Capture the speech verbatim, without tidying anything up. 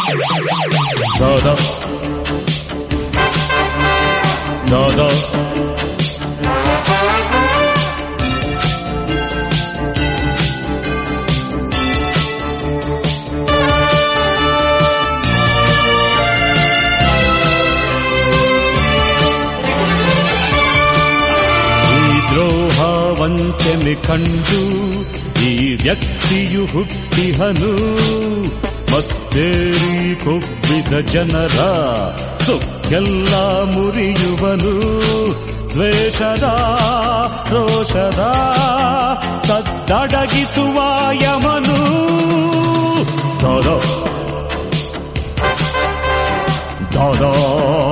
ದಾದಾ ದಾದಾ ವಂಚನೆ ಕಂಡು ಈ ವ್ಯಕ್ತಿಯು ಹುಟ್ಟಿಹನು, ಮತ್ತೇರಿ ಕೊಬ್ಬಿದ ಜನರ ಸುಕ್ಕೆಲ್ಲ ಮುರಿಯುವನು. ದ್ವೇಷದ ರೋಷದ ಸದ್ದಡಗಿಸುವ ಯಮನು. ದಾದಾ ದಾದಾ